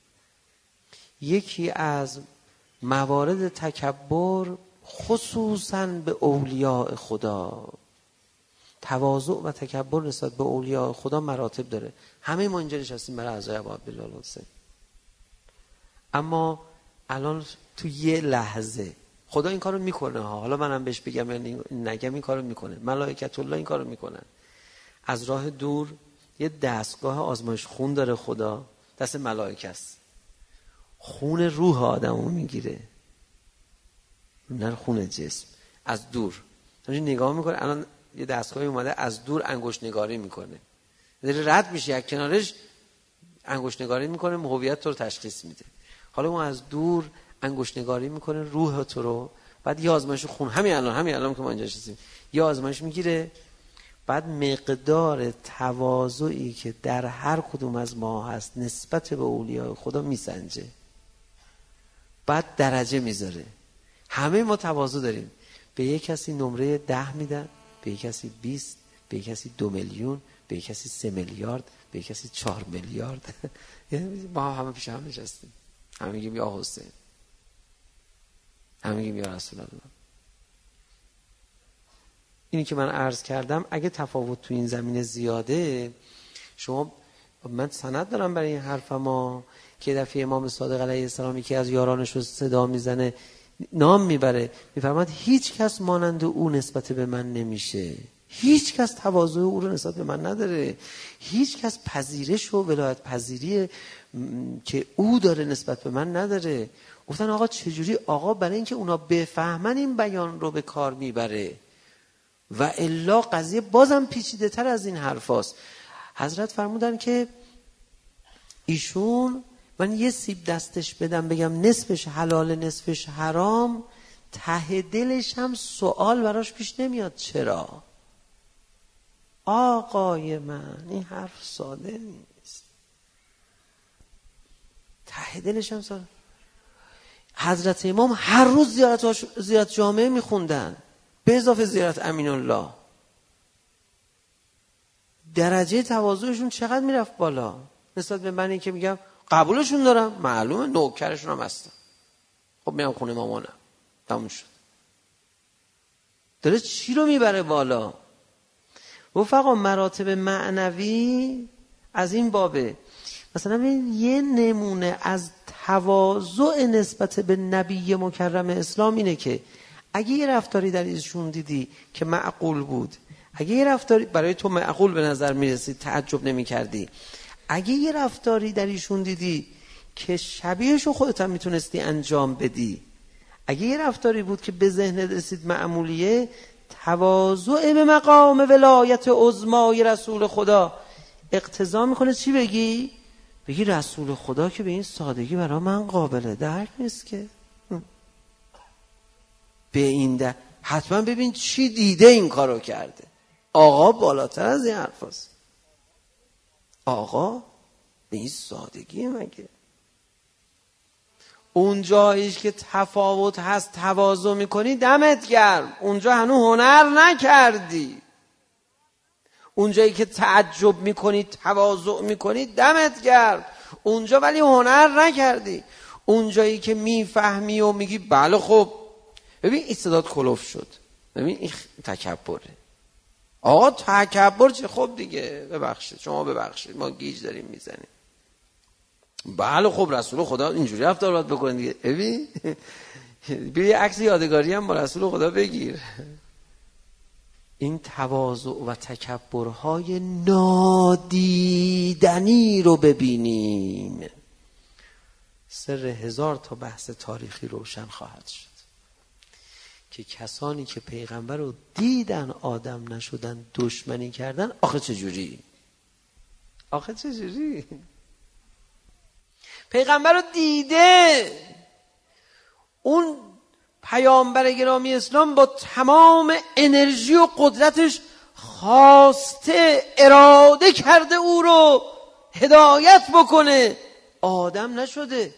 یکی از موارد تکبر خصوصاً به اولیاء خدا، تواضع و تکبر نسبت به اولیاء خدا مراتب داره. همه ما اینجا نشستیم برای اعضای ابا عبدالله الحسین، اما الان تو یه لحظه خدا این کارو میکنه حالا منم بهش بگم یا نگم، این کارو میکنه. ملائکت الله این کارو میکنن. از راه دور یه دستگاه آزمایش خون داره خدا، دست ملائکه است. خون روح آدمو میگیره، نه خون جسم. از دور نگاه میکنه. الان یه دستگاهی اومده از دور انگشت نگاری میکنه، داره رد میشه یک کنارش انگشت نگاری میکنه، هویت تو رو تشخیص میده. حالا اون از دور انگشت نگاری میکنه روح تو رو، بعد یه آزمایش خون همین الان که ما اینجا نشستیم یه آزمایش میگیره، بعد مقدار تواضعی که در هر کدوم از ما هست نسبت به اولیاء خدا میسنجه. بعد درجه میذاره. همه ما تواضع داریم. به یک کسی نمره 10 میدن، به یک کسی 20، به یک کسی 2 میلیون، به یک کسی 3 میلیارد، به یک کسی 4 میلیارد. یعنی ما همه پیش هم نشستیم، همه میگیم یا حسین، همه میگیم یا رسول الله. اینی که من عرض کردم اگه تفاوت تو این زمینه زیاده، شما، من سند دارم برای این حرف ما که دفعه امام صادق علیه السلام که از یارانش رو صدا میزنه، نام میبره، میفرماد هیچ کس مانند او نسبت به من نمیشه، هیچ کس تواضع او رو نسبت به من نداره، هیچ کس پذیرش و ولایت پذیری که او داره نسبت به من نداره. گفتن آقا چجوری؟ آقا برای اینکه اونا بفهمن این بیان رو به کار میبره، و الا قضیه بازم پیچیده تر از این حرف هست. حضرت فرمودن که ایشون، من یه سیب دستش بدم بگم نصفش حلال نصفش حرام، ته دلش هم سوال براش پیش نمیاد چرا؟ آقای من این حرف ساده نیست. ته دلش هم سوال. حضرت امام هر روز زیارت جامعه میخوندن به اضافه زیارت امین الله. درجه تواضعشون چقدر میرفت بالا نسبت به منی که میگم قبولشون دارم، معلومه نوکرشون هم هستم، خب میام خونه مامانم، تموم شد. داره چی رو میبره بالا؟ رفقا مراتب معنوی از این بابه. مثلا یه نمونه از تواضع نسبت به نبی مکرم اسلام اینه که اگه یه رفتاری در ایشون دیدی که معقول بود، اگه یه رفتاری برای تو معقول به نظر میرسید تعجب نمی کردی، اگه یه رفتاری در ایشون دیدی که شبیهشو خودت هم میتونستی انجام بدی، اگه یه رفتاری بود که به ذهن رسید معمولیه، تواضع به مقام ولایت عظمای رسول خدا اقتضا میکنه چی بگی؟ بگی رسول خدا که به این سادگی برای من قابل درک نیست که. به این حتما ببین چی دیده این کارو کرده. آقا بالاتر از این حرف هست. آقا به این سادگی مگه؟ اون جاییش که تفاوت هست تواضع میکنی دمت گرم، اونجا هنوز هنر نکردی. اون جایی که تعجب میکنی تواضع میکنی دمت گرم، اونجا ولی هنر نکردی. اون جایی که میفهمی و میگی بله خب ببین استعداد کلوف شد، ببین این تکبره. آقا تکبر چه؟ خب دیگه ببخشید، شما ببخشید ما گیج داریم میزنیم. بله خب رسول خدا اینجوری رفتار باید بکنه دیگه. ببین بیا یه عکس یادگاری هم با رسول خدا بگیر. این تواضع و تکبرهای نادیدنی رو ببینیم، سر 1000 تا بحث تاریخی روشن خواهد شد که کسانی که پیغمبر رو دیدن آدم نشدن دشمنی کردن. آخه چجوری؟ آخه چجوری؟ پیغمبر رو دیده، اون پیامبر گرامی اسلام با تمام انرژی و قدرتش خواسته اراده کرده او رو هدایت بکنه، آدم نشده.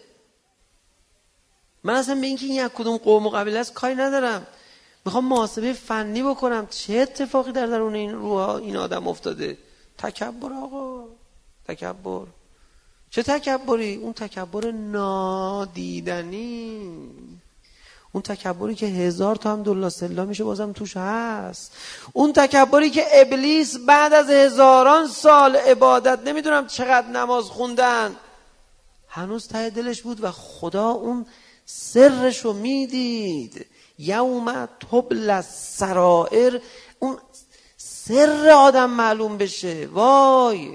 من اصلا به اینکه این یک کدوم قوم و قبیله است کاری ندارم، میخوام محاسبه فنی بکنم چه اتفاقی در درون این آدم افتاده. تکبر آقا، تکبر. چه تکبری؟ اون تکبر نادیدنی، اون تکبری که 1000 تا هم دلا سلا میشه بازم توش هست، اون تکبری که ابلیس بعد از 1000 سال عبادت، نمیدونم چقدر نماز خوندن، هنوز ته دلش بود و خدا اون سرشو میدید. یوم تبلی السرائر، اون سر آدم معلوم بشه. وای،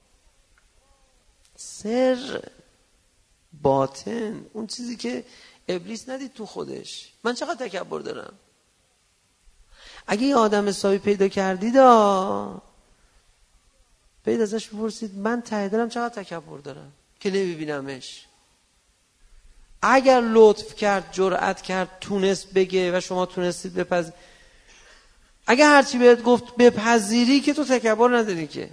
سر باطن، اون چیزی که ابلیس ندید تو خودش. من چقدر تکبر دارم. اگه یه آدم حسابی پیدا کردید پیدا ازش بپرسید من ته دلم چقدر تکبر دارم که نمیبینمش. اگر لطف کرد، جرأت کرد، تونست بگه و شما تونستید بپذیرید، اگه هرچی بهت گفت بپذیری که تو تکبر نداری که.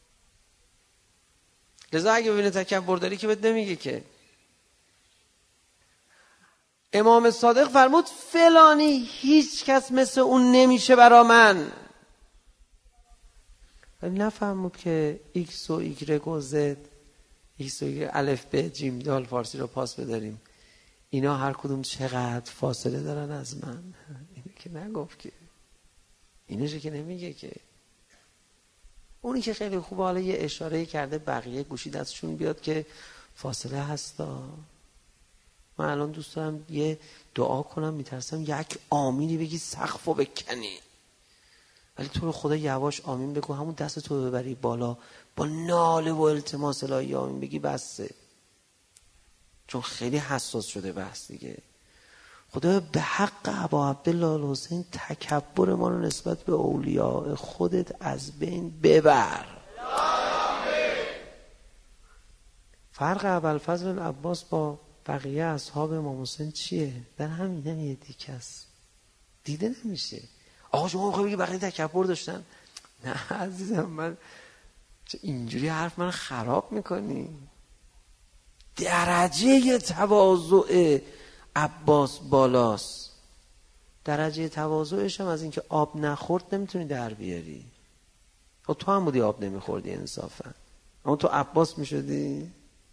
لذا اگه ببینه تکبر داری که بهت نمیگه که. امام صادق فرمود فلانی هیچ کس مثل اون نمیشه برا من. ولی نفهمود که ایکس و ایگرگ و زد، ایکس و ایگرگ، الف ب جیم دال، فارسی رو پاس بداریم، اینا هر کدوم چقدر فاصله دارن از من. اینو که نگفت که، اینوشه که نمیگه که. اونی که خیلی خوبه حالا یه اشاره کرده بقیه گوشی دستشون بیاد که فاصله هستا. من الان دوست دارم یه دعا کنم، میترسم یک آمینی بگی سقفو بکنی، ولی تو رو خدا یواش آمین بگو، همون دست تو ببری بالا با ناله و التماس الهی آمین بگی بسه، چون خیلی حساس شده بحث دیگه. خدا به حق ابا عبدالله الحسین تکبر ما رو نسبت به اولیاء خودت از بین ببر. فرق ابوالفضل عباس با بقیه اصحاب امام حسین چیه؟ در همین یه دیگه است، دیده نمیشه. آقا شما میخوای بگی بقیه تکبر داشتن؟ نه عزیزم، من اینجوری حرف من خراب میکنی. درجه تواضع عباس بالاست. درجه تواضعش هم از اینکه آب نخورد نمیتونی در بیاری. تو هم بودی آب نمیخوردی انصافا، اما تو عباس میشدی.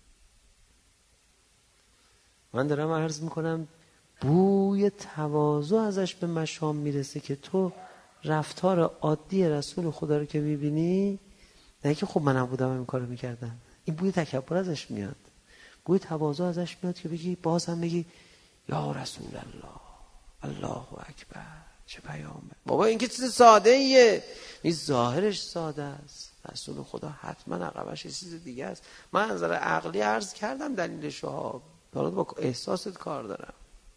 من دارم عرض میکنم بوی تواضع ازش به مشام میرسه که تو رفتار عادی رسول خدا رو که میبینی، نه که خب منم بودم این کارو میکردم، این بوی تکبر ازش میاد، بوی تواضع ازش میاد که بگی، بازم بگی یا رسول الله، الله اکبر، چه پیامه. بابا این که چیز ساده ایه، این ظاهرش ساده است، رسول خدا حتما عقبش چیز دیگه است. من از نظر عقلی عرض کردم دلیلش ها، حالا با احساست کار دارم.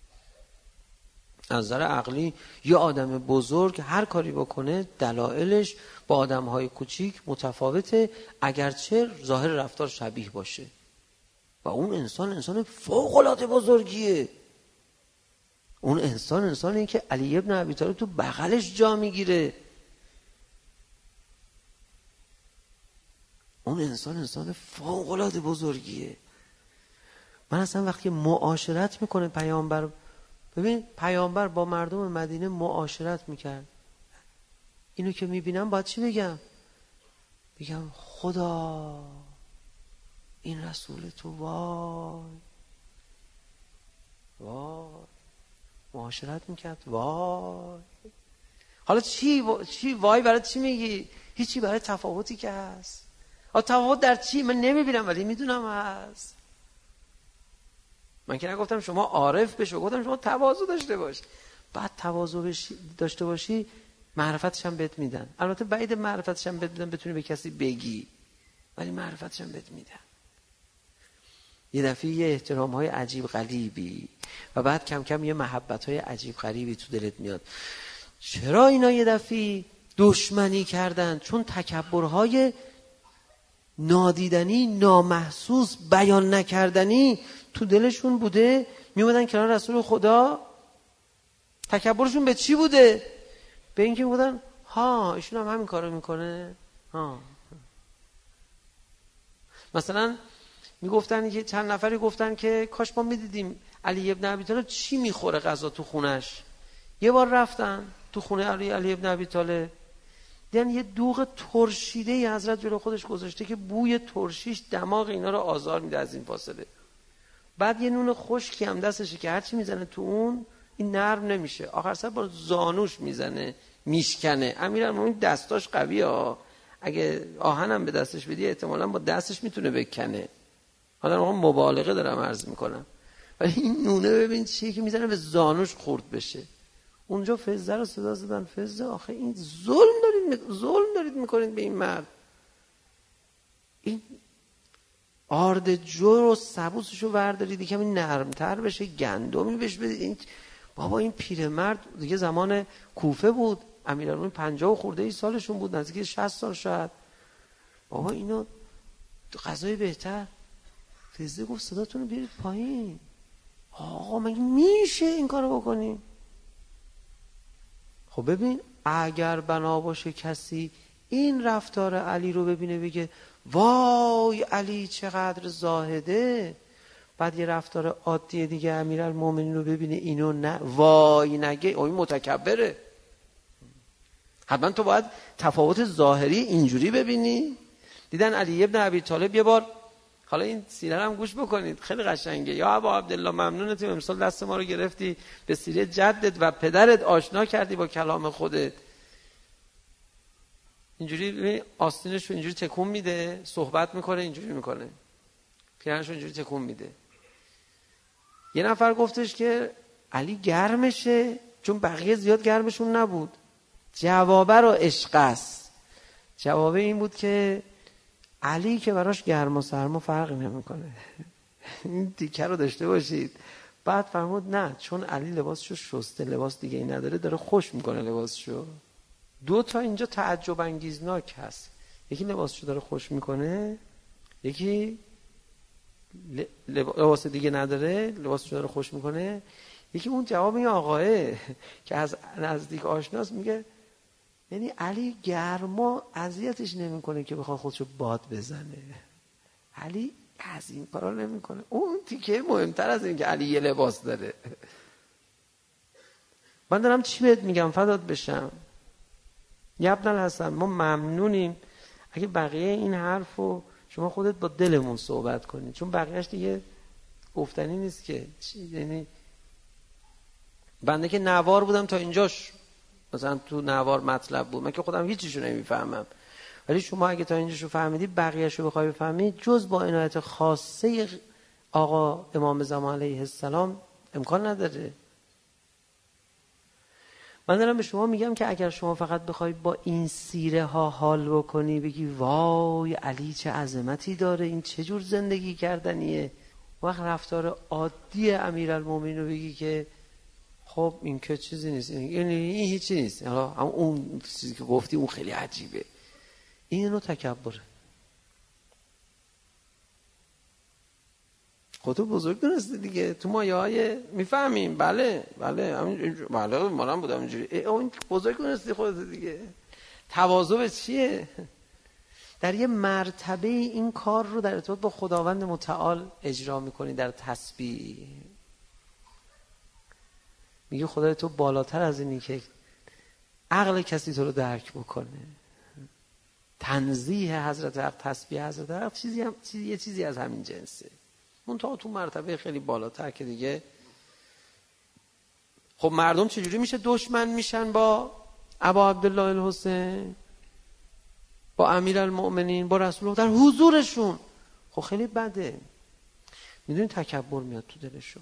از نظر عقلی یه آدم بزرگ هر کاری بکنه دلایلش با آدم‌های کوچیک متفاوته، اگرچه ظاهر رفتار شبیه باشه. و اون انسان فوق‌العاده بزرگیه. اون انسانیه که علی ابن ابی طالب تو بغلش جا میگیره. اون انسان فوق‌العاده بزرگیه. من اصلا وقتی معاشرت میکنه پیامبر، ببین پیامبر با مردم مدینه معاشرت میکرد، اینو که میبینم باید چی بگم؟ بگم خدا این رسول تو وای معاشرت میکرد وای. حالا چی وای برای چی میگی؟ هیچی، برای تفاوتی که هست. تفاوت در چی؟ من نمیبینم ولی میدونم هست. من که نگفتم شما عارف بشو، گفتم شما تواضع داشته باش. بعد تواضع داشته باشی معرفتش هم بهت میدن. البته بعید معرفتش هم بهت میدن بتونی به کسی بگی، ولی معرفتش هم بهت میدن. یه دفعه یه احترام‌های عجیب غریبی و بعد کم کم یه محبت‌های عجیب غریبی تو دلت میاد. چرا اینا یه دفعه دشمنی کردن؟ چون تکبرهای نادیدنی، نامحسوس، بیان نکردنی تو دلشون بوده، میومدن کنار رسول خدا. تکبرشون به چی بوده؟ به اینکه بودن ایشون هم همین کارو میکنه. مثلا میگفتن که چند نفری گفتن که کاش ما میدیدیم علی ابن ابی طالب چی میخوره غذا تو خونش. یه بار رفتن تو خونه علی ابن ابی طالب، دیدن یه دوغ ترشیده حضرت جلو خودش گذاشته که بوی ترشیش دماغ اینا رو آزار میده از این فاصله. بعد یه نون خشکی هم دستشه که هرچی میزنه تو اون این نرم نمیشه، آخر سر با زانوش میزنه میشکنه. امیرالمومنین دستاش قویه، اگه آهنم به دستش بدی احتمالاً با دستش میتونه بکنه. حالا من مبالغه دارم عرض میکنم، ولی این نونه ببین چیه که میزنه به زانوش خورد بشه. اونجا فزه رو صدا زدن، فزه آخه این ظلم دارید میکنید به این مرد. این آرد جو رو سبوسشو وردارید یکم نرمتر بشه، گندمی بهش بدید. این بابا این پیرمرد دیگه زمان کوفه بود، امیرالمومنین 50 خورده ای سالشون بود، نزدیک 60 سال شاید. بابا اینو غذای بهتر. فزه گفت صداتون رو بیارید پایین. آقا مگه میشه این کارو بکنی؟ خب ببین اگر بنا باشه کسی این رفتار علی رو ببینه بگه وای علی چقدر زاهده، بعد یه رفتار عادی دیگه امیرالمومنین رو ببینه اینو نه وای نگه این متکبره. حتما تو باید تفاوت ظاهری اینجوری ببینی. دیدن علی ابن ابی طالب یه بار، حالا این سیره هم گوش بکنید خیلی قشنگه. یا ابا عبدالله ممنونتیم امسال دست ما رو گرفتی به سیره جدت و پدرت آشنا کردی با کلام خودت. اینجوری آستینش رو اینجوری تکون میده، صحبت میکنه، اینجوری میکنه، پیرنش رو اینجوری تکون میده. یه نفر گفتش که علی گرمشه، چون بقیه زیاد گرمشون نبود. جوابه رو عشق است. جوابه این بود که علی که براش گرم و سرما فرقی نمیکنه. این تیکه رو داشته باشید. بعد فرمود نه، چون علی لباسشو شسته، لباس دیگه ای نداره، داره خوش میکنه لباسشو. دو تا اینجا تعجب انگیزناک هست. یکی لباسشو داره خوش میکنه، یکی لباس دیگه نداره، لباسشو داره خوش میکنه. یکی اون جواب این آقاه که از نزدیک آشناست میگه یعنی علی گرما اذیتش نمیکنه که بخواد خودشو باد بزنه. علی از این کارا نمیکنه. اون تیکه مهمتر از این که علی یه لباس داره. من دارم چی بهت میگم فدات بشم. یا ابن الحسن ما ممنونیم اگه بقیه این حرفو شما خودت با دلمون صحبت کنید، چون بقیهش دیگه گفتنی نیست که. یعنی بنده که نوار بودم تا اینجاش، مثلا تو نوار مطلب بود، من که خودم هیچیشو نمیفهمم، ولی شما اگه تا اینجاشو فهمیدی بقیهشو بخوای بفهمید جز با عنایت خاصه آقا امام زمان علیه السلام امکان نداره. من دارم به شما میگم که اگر شما فقط بخوای با این سیره ها حال بکنی، بگی وای علی چه عظمتی داره، این چه جور زندگی کردنیه، وقت رفتار عادی امیرالمومنین رو بگی که خب این که چیزی نیست، این هیچی نیست، حالا اون چیزی که گفتی اون خیلی عجیبه، این نوع تکبره. خودتو بزرگ دونستی دیگه، تو مایه های میفهمیم. بله ما هم بودم اینجوری. اون بزرگ دونستی خودت دیگه. تواضع به چیه؟ در یه مرتبه این کار رو در ارتباط با خداوند متعال اجرا میکنی در تسبیح. میگه خدای تو بالاتر از اینی که عقل کسی تو رو درک بکنه. تنزیه حضرت حق، تسبیح حضرت حق یه چیزی از همین جنسه. اون تو مرتبه خیلی بالاتر که دیگه. خب مردم چجوری میشه دشمن میشن با ابا عبدالله الحسین، با امیرالمؤمنین، با رسول الله در حضورشون؟ خب خیلی بده. میدونی تکبر میاد تو دلشون.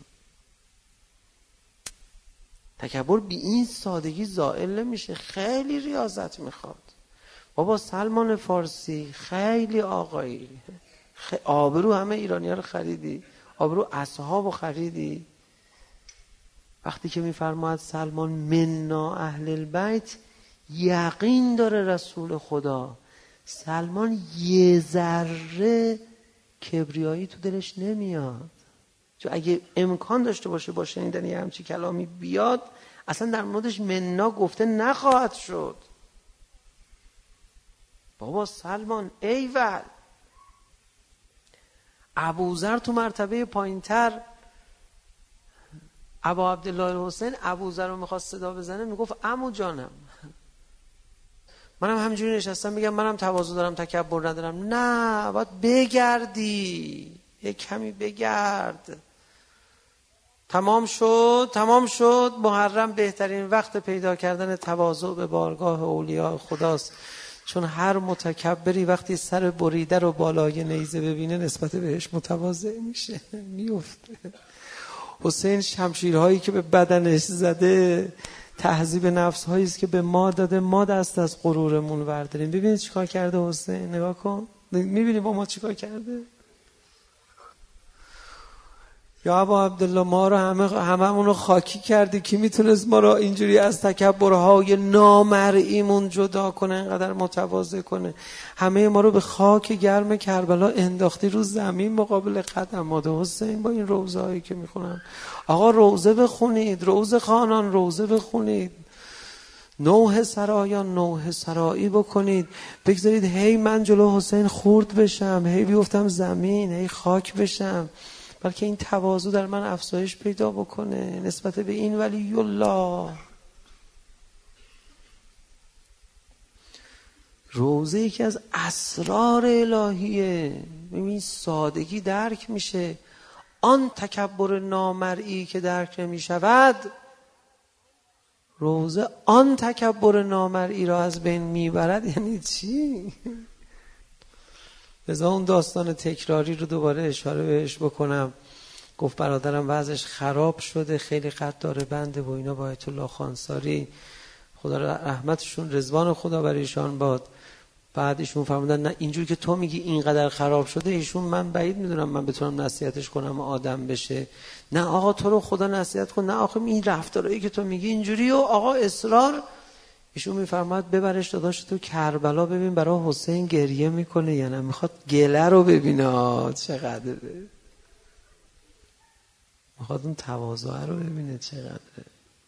تکبر بی این سادگی زائل نمیشه، خیلی ریاضت میخواد. بابا سلمان فارسی خیلی آقایی، آبرو همه ایرانی‌ها رو خریدی، آبرو اصحاب رو خریدی. وقتی که میفرماید سلمان منا اهل البیت، یقین داره رسول خدا. سلمان یه ذره کبریایی تو دلش نمیاد، چون اگه امکان داشته باشه با شنیدن یه همچی کلامی بیاد، اصلا در موردش منا گفته نخواهد شد. بابا سلمان ایول. ابوذر تو مرتبه پایینتر، ابا عبدالله الحسین ابوذر رو میخواست صدا بزنه، میگفت عمو جانم. منم همینجوری نشستم میگم منم تواضع دارم تکبر ندارم. نه، باید بگردی، یک کمی بگرد. تمام شد. محرم بهترین وقت پیدا کردن تواضع به بارگاه اولیاء خداست، چون هر متکبری وقتی سر بریده رو بالای نیزه ببینه نسبت بهش متواضع میشه، میفته. حسین شمشیرهایی که به بدنش زده تهذیب نفس هایی است که به ما داده، ما دست از غرورمون برداریم. ببینید چیکار کرده حسین، نگاه کن، میبینی با ما چیکار کرده. یا ابا عبدالله ما رو هممون رو خاکی کردی، کی میتونست ما رو اینجوری از تکبرهای نامرئیمون جدا کنه، اینقدر متواضع کنه. همه ما رو به خاک گرم کربلا انداختی رو زمین مقابل قدمات حسین با این روزه هایی که میخونم. آقا روزه بخونید، روزه خانان روزه بخونید، نوح سرایان نوح سرایی بکنید. بگذارید هی من جلو حسین خورد بشم، هی بیفتم زمین، هی خاک بشم. بلکه این تواضع در من افزایش پیدا بکنه نسبت به این ولی الله. روزه یکی از اسرار الهیه. ببین سادگی درک میشه. آن تکبر نامرئی که درک نمی شود، روزه آن تکبر نامرئی را از بین میبرد. یعنی چی؟ لذا اون داستان تکراری رو دوباره اشاره بهش بکنم. گفت برادرم وضعش خراب شده، خیلی قد داره بنده و اینا، با آیت الله خانساری خدا رحمتشون، رضوان خدا بر ایشان باد. بعد ایشون فرمودن نه اینجوری که تو میگی اینقدر خراب شده، ایشون من بعید میدونم من بتونم نصیحتش کنم آدم بشه. نه آقا تو رو خدا نصیحت کن، نه آخه این رفتارهایی که تو میگی اینجوری و آقا اصرار. ایشون میفرماد ببرش داداش تو کربلا ببین برای حسین گریه میکنه یا نه، میخواد گله رو ببینه چقدره، میخواد اون تواضع رو ببینه چقدره.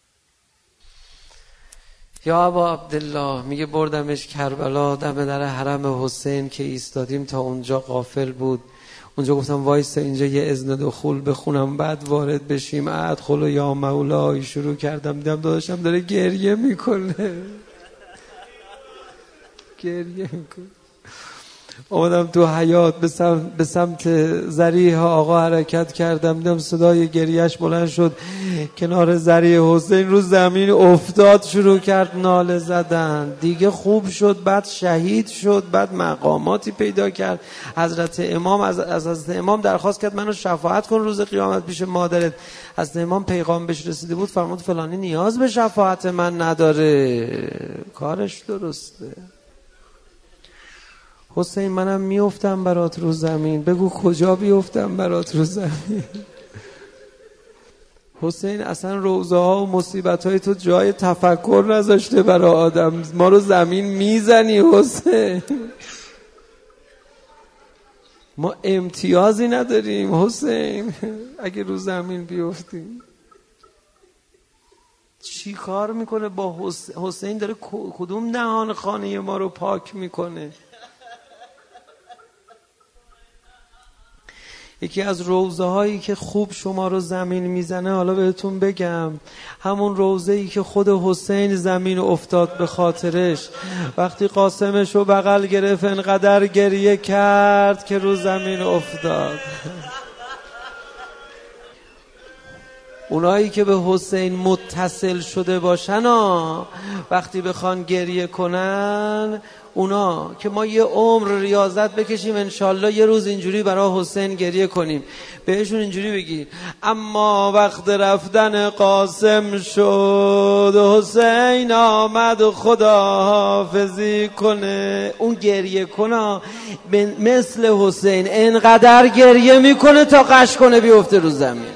یا ابا عبدالله میگه بردمش کربلا، دم در حرم حسین که ایستادیم تا اونجا غافل بود. اونجا گفتم وایسا اینجا یه اذن دخول بخونم بعد وارد بشیم. ادخل و یا مولا شروع کردم، دیدم داداشم داره گریه میکنه. گریه میکنه. اومدم تو حیاط به سمت ذریح آقا حرکت کردم، دیدم صدای گریهش بلند شد. کنار ذریح حسین رو زمین افتاد، شروع کرد ناله زدن. دیگه خوب شد، بعد شهید شد، بعد مقاماتی پیدا کرد. حضرت امام از حضرت امام درخواست کرد منو شفاعت کن روز قیامت پیش مادرت. حضرت امام پیغام بهش رسیده بود، فرمود فلانی نیاز به شفاعت من نداره، کارش درسته. حسین منم میافتم برات رو زمین، بگو کجا بیافتم برات رو زمین. حسین اصلا روزه ها و مصیبت های تو جای تفکر نذاشته برای آدم، ما رو زمین میزنی حسین. ما امتیازی نداریم حسین اگه رو زمین بیافتیم. چی کار میکنه با حسین؟ داره کدوم دهان خانه ما رو پاک میکنه؟ یکی از روزه هایی که خوب شما رو زمین میزنه، حالا بهتون بگم، همون روزه ای که خود حسین زمین افتاد به خاطرش، وقتی قاسمش رو بغل گرفت انقدر گریه کرد که رو زمین افتاد. اونایی که به حسین متصل شده باشن وقتی بخوان گریه کنن، اونا که ما یه عمر ریاضت بکشیم انشالله یه روز اینجوری برای حسین گریه کنیم، بهشون اینجوری بگی اما وقت رفتن قاسم شد، حسین آمد خدا حافظی کنه. اون گریه کنه مثل حسین انقدر گریه میکنه تا قش کنه بیفته رو زمین.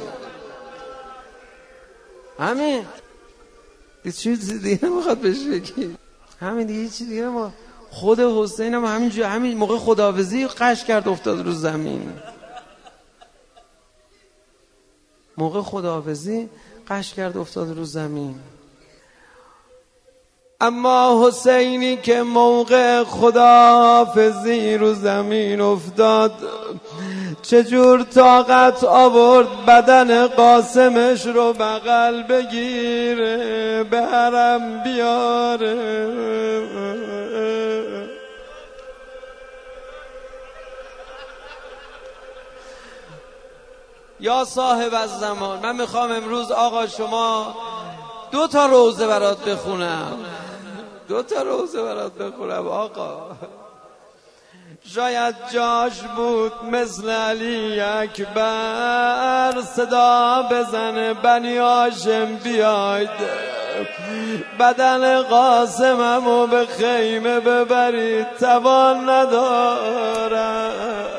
همین چیز دیگه نمیخواد بهش بگی، همین دیگه چیز دیگه ما. خود حسین هم همین موقع خداحافظی قش کرد افتاد رو زمین. موقع خداحافظی قش کرد افتاد رو زمین. اما حسینی که موقع خداحافظی رو زمین افتاد، چجور طاقت آورد بدن قاسمش رو بغل بگیره به حرم بیاره. یا صاحب الزمان، من میخوام امروز آقا شما 2 تا روزه برات بخونم، 2 تا روزه برات بخونم آقا. شاید جاش بود مثل علی اکبر صدا بزنه بنی هاشم بیاید، بدن قاسممو به خیمه ببرید توان ندارم.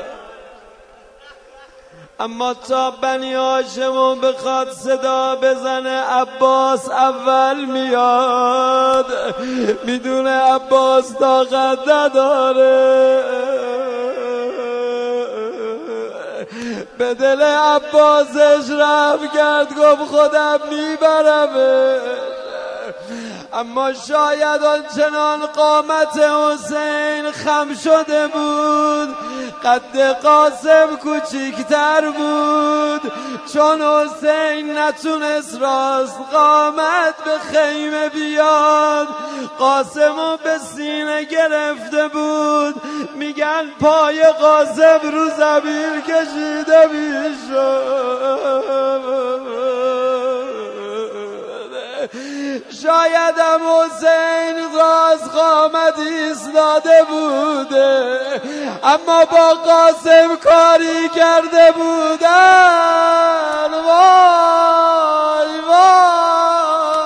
اما تا بنی هاشمو بخواد صدا بزنه عباس اول میاد، میدونه عباس طاقت نداره. به دل عباسش رحم کرد، گفت خودم میبرمش. اما شاید آنچنان قامت حسین خم شده بود، قد قاسم کوچیکتر بود. چون حسین نتونست راست قامت به خیمه بیاد، قاسمو به سینه گرفته بود. میگن پای قاسم رو زمین کشیده میشد. شاید هم حسین راست قامت ایستاده بوده، اما با قاسم کاری کرده بودن. وای وای.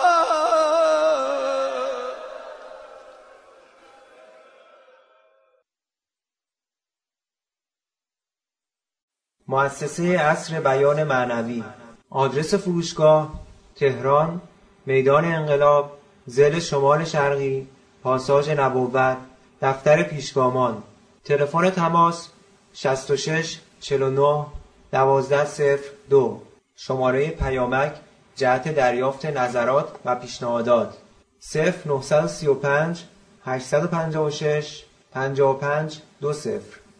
مؤسسه عصر بیان معنوی. آدرس فروشگاه: تهران، میدان انقلاب، ضلع شمال شرقی، پاساژ نبوت، دفتر پیشگامان. تلفن تماس 66 49 1202. شماره پیامک جهت دریافت نظرات و پیشنهادات 0935 856 55 20.